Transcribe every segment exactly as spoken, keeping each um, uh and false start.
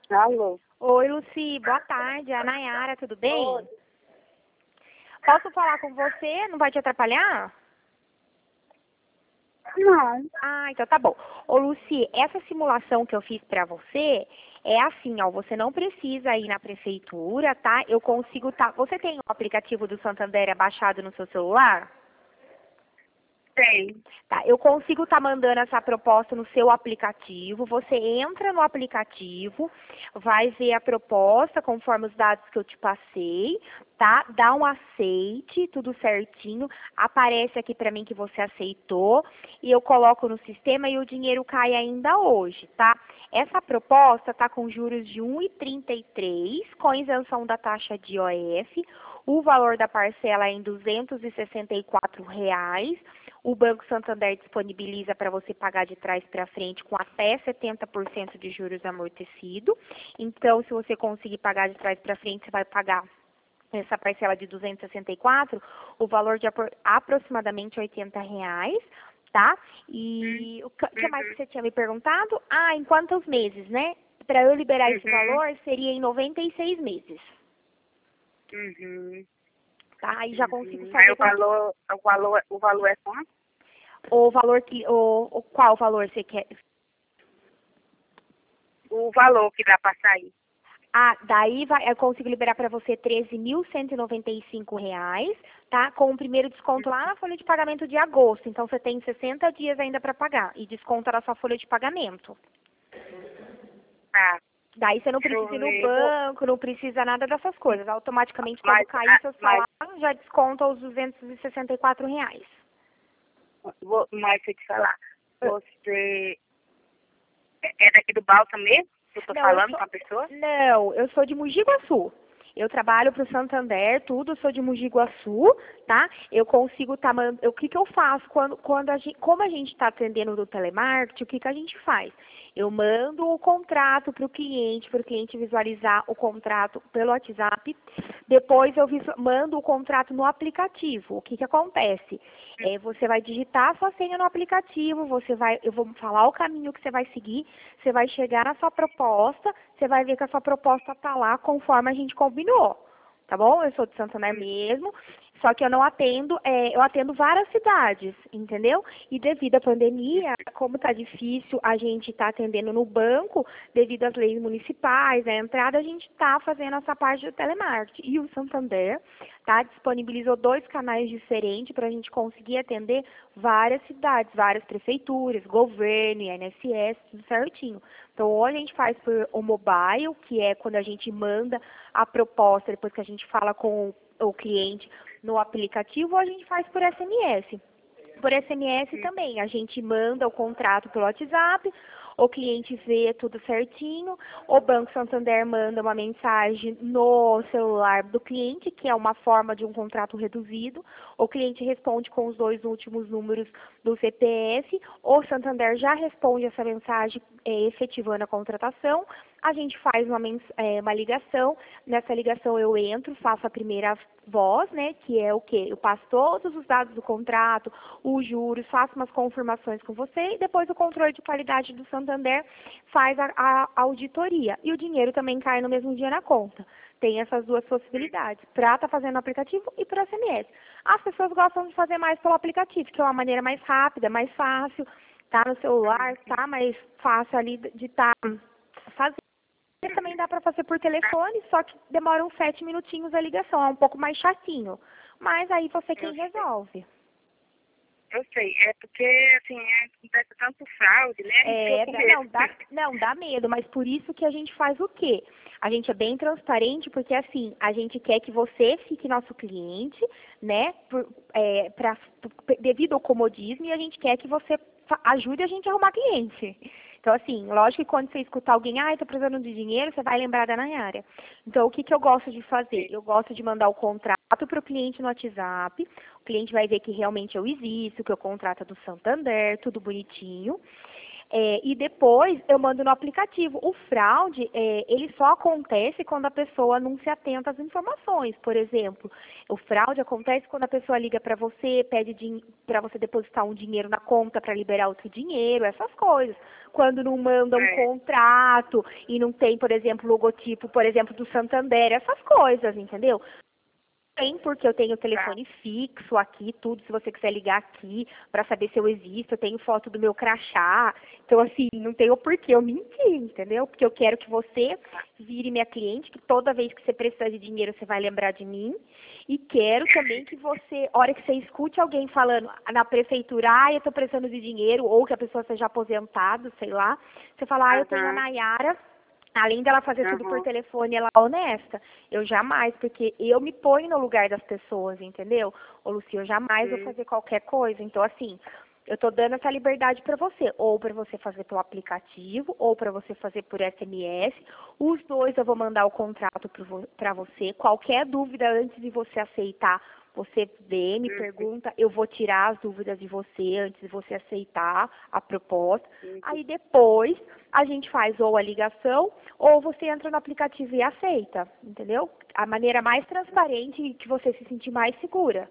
Alô? Oi, Luci, boa tarde. A Nayara, tudo bem? Oi. Posso falar com você? Não vai te atrapalhar? Não. Ah, então tá bom. Ô, Luci, essa simulação que eu fiz pra você é assim, ó, você não precisa ir na prefeitura, tá? Eu consigo tá. Você tem o aplicativo do Santander baixado no seu celular? Tem. Tá, eu consigo estar mandando essa proposta no seu aplicativo. Você entra no aplicativo, vai ver a proposta conforme os dados que eu te passei, tá? Dá um aceite, tudo certinho. Aparece aqui para mim que você aceitou e eu coloco no sistema e o dinheiro cai ainda hoje, tá? Essa proposta tá com juros de um vírgula trinta e três, com isenção da taxa de I O F. O valor da parcela é em duzentos e sessenta e quatro reais. O Banco Santander disponibiliza para você pagar de trás para frente com até setenta por cento de juros amortecido. Então, se você conseguir pagar de trás para frente, você vai pagar essa parcela de duzentos e sessenta e quatro, o valor de apro- aproximadamente oitenta reais, tá? E o que que mais que você tinha me perguntado? Ah, em quantos meses, né? Para eu liberar esse Uhum. valor, seria em noventa e seis meses, Uhum. tá? Aí já consigo Uhum. Aí fazer o com que valor, o valor, o valor é quanto? o valor que o, o qual valor você quer? O valor que dá para sair. Ah, daí vai, eu consigo liberar para você treze mil cento e noventa e cinco reais, tá? Com o primeiro desconto lá na folha de pagamento de agosto. Então você tem sessenta dias ainda para pagar e desconta na sua folha de pagamento. Tá. Daí você não Deixa eu precisa ir no ver. Eu vou, banco, não precisa nada dessas coisas. Automaticamente, quando mas, cair ah, seu mas, salário, já desconta os duzentos e sessenta e quatro reais. vou, mas deixa eu te falar. Você é é daqui do Balsa mesmo? Que eu tô Não, eu falando sou. com a pessoa? Não, eu sou de Mogi Guaçu. Eu trabalho para o Santander, tudo, eu sou de Mogi Guaçu, tá? Eu consigo tá man- o que que eu faço quando, quando a gente, como a gente está atendendo do telemarketing, o que que a gente faz? Eu mando o contrato para o cliente, para o cliente visualizar o contrato pelo WhatsApp. Depois eu visu- mando o contrato no aplicativo. O que que acontece? É, você vai digitar a sua senha no aplicativo, você vai, eu vou falar o caminho que você vai seguir, você vai chegar na sua proposta, você vai ver que a sua proposta está lá conforme a gente combinou, tá bom? Eu sou de Santander mesmo, só que eu não atendo, é, eu atendo várias cidades, entendeu? E devido à pandemia, como está difícil a gente estar atendendo no banco, devido às leis municipais, a entrada, a gente está fazendo essa parte do telemarketing. E o Santander, tá, disponibilizou dois canais diferentes para a gente conseguir atender várias cidades, várias prefeituras, governo, I N S S, tudo certinho. Então, ou a gente faz por o mobile, que é quando a gente manda a proposta, depois que a gente fala com o cliente no aplicativo, ou a gente faz por S M S. Por S M S também, a gente manda o contrato pelo WhatsApp, o cliente vê tudo certinho, o Banco Santander manda uma mensagem no celular do cliente, que é uma forma de um contrato reduzido, o cliente responde com os dois últimos números do C P F, o Santander já responde essa mensagem é, efetivando a contratação, a gente faz uma, mens é, uma ligação, nessa ligação eu entro, faço a primeira voz, né, que é o quê? Eu passo todos os dados do contrato, os juros, faço umas confirmações com você e depois o controle de qualidade do Santander faz a, a auditoria. E o dinheiro também cai no mesmo dia na conta. Tem essas duas possibilidades, para estar fazendo no aplicativo e por S M S. As pessoas gostam de fazer mais pelo aplicativo, que é uma maneira mais rápida, mais fácil, tá no celular, tá mais fácil ali de estar fazendo. Também dá para fazer por telefone, só que demora uns sete minutinhos a ligação, é um pouco mais chatinho. Mas aí você quem Eu sei. resolve. Eu sei. É porque, assim, é, acontece tanto fraude, né? A gente É, fica com dá- não, medo. dá, não, dá medo, mas por isso que a gente faz o quê? A gente é bem transparente, porque assim, a gente quer que você fique nosso cliente, né, por, é, pra, devido ao comodismo, e a gente quer que você fa- ajude a gente a arrumar cliente. Então, assim, lógico que quando você escutar alguém, ah, estou precisando de dinheiro, você vai lembrar da Nayara. Então, o que, que eu gosto de fazer? Eu gosto de mandar o contrato para o cliente no WhatsApp, o cliente vai ver que realmente eu existo, que eu contrato do Santander, tudo bonitinho. É, e depois eu mando no aplicativo. O fraude, é, ele só acontece quando a pessoa não se atenta às informações. Por exemplo, o fraude acontece quando a pessoa liga para você, pede para você depositar um dinheiro na conta para liberar outro dinheiro, essas coisas. Quando não manda um É. contrato e não tem, por exemplo, logotipo, por exemplo, do Santander, essas coisas, entendeu? Tem, porque eu tenho telefone fixo aqui, tudo, se você quiser ligar aqui para saber se eu existo, eu tenho foto do meu crachá. Então, assim, não tem o porquê eu mentir, entendeu? Porque eu quero que você vire minha cliente, que toda vez que você precisar de dinheiro, você vai lembrar de mim. E quero também que você, hora que você escute alguém falando na prefeitura, ah, eu estou precisando de dinheiro, ou que a pessoa seja aposentada, sei lá, você fala, ah, eu tenho a Aham. Nayara. Além dela fazer tudo por Aham. telefone, ela é honesta. Eu jamais, porque eu me ponho no lugar das pessoas, entendeu? Ô, Lucia, eu jamais vou Hum. fazer qualquer coisa. Então, assim, eu tô dando essa liberdade para você. Ou para você fazer pelo aplicativo, ou para você fazer por S M S. Os dois eu vou mandar o contrato para você. Qualquer dúvida antes de você aceitar, você vê, me Uhum. pergunta, eu vou tirar as dúvidas de você antes de você aceitar a proposta. Uhum. Aí depois a gente faz ou a ligação ou você entra no aplicativo e aceita, entendeu? A maneira mais transparente e que você se sentir mais segura.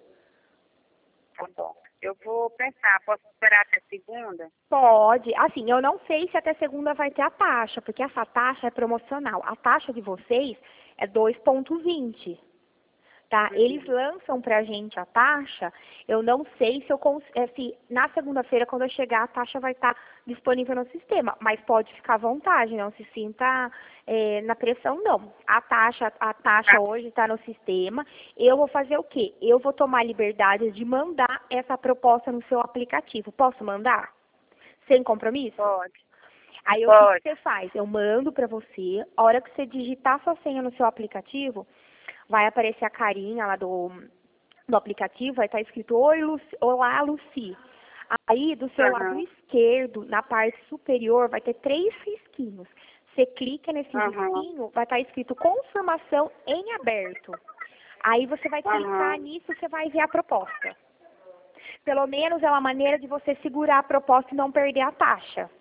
Tá bom. Eu vou pensar, posso esperar até segunda? Pode. Assim, eu não sei se até segunda vai ter a taxa, porque essa taxa é promocional. A taxa de vocês é dois ponto vinte. Tá? Uhum. Eles lançam pra gente a taxa, eu não sei se eu cons- é, se na segunda-feira, quando eu chegar, a taxa vai estar disponível no sistema, mas pode ficar à vontade, não se sinta é, na pressão, não. A taxa, a taxa Tá. hoje está no sistema, eu vou fazer o quê? Eu vou tomar a liberdade de mandar essa proposta no seu aplicativo. Posso mandar? Sem compromisso? Pode. Aí o que, Pode. que você faz? Eu mando para você, a hora que você digitar sua senha no seu aplicativo, vai aparecer a carinha lá do, do aplicativo, vai estar escrito Oi, Luci, Olá, Luci. Aí, do seu lado Aham. esquerdo, na parte superior, vai ter três risquinhos. Você clica nesse Aham. risquinho, vai estar escrito Confirmação em aberto. Aí você vai clicar Aham. nisso, você vai ver a proposta. Pelo menos é uma maneira de você segurar a proposta e não perder a taxa.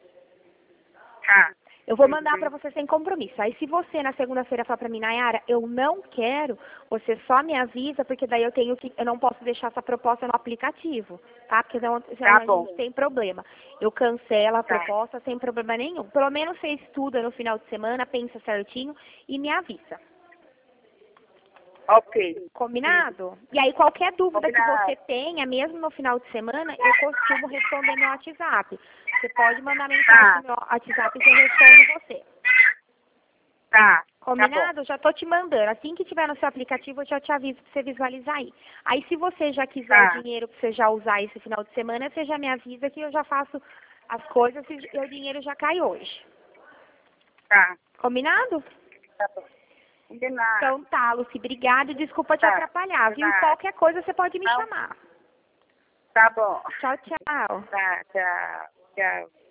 Tá. Eu vou mandar Uhum. para você sem compromisso. Aí se você na segunda-feira falar para mim, Nayara, eu não quero, você só me avisa, porque daí eu tenho que, eu não posso deixar essa proposta no aplicativo, tá? Porque senão, senão Tá a bom. gente tem problema. Eu cancelo a Tá. proposta sem problema nenhum. Pelo menos você estuda no final de semana, pensa certinho e me avisa. Ok. Combinado? E aí, qualquer dúvida que Combinado. você tenha, mesmo no final de semana, eu costumo responder meu WhatsApp. Você pode mandar mensagem Tá. no meu WhatsApp que eu respondo você. Tá. Combinado? Tá Já tô te mandando. Assim que tiver no seu aplicativo, eu já te aviso pra você visualizar aí. Aí, se você já quiser Tá. o dinheiro pra você já usar esse final de semana, você já me avisa que eu já faço as coisas e o dinheiro já cai hoje. Tá. Combinado? Tá bom. Combinado. Então tá, Lucy. Obrigada e desculpa te Tá. atrapalhar, viu? Tá. Qualquer coisa você pode me Não. chamar. Tá bom. Tchau, tchau. Tá. Tchau. Tchau.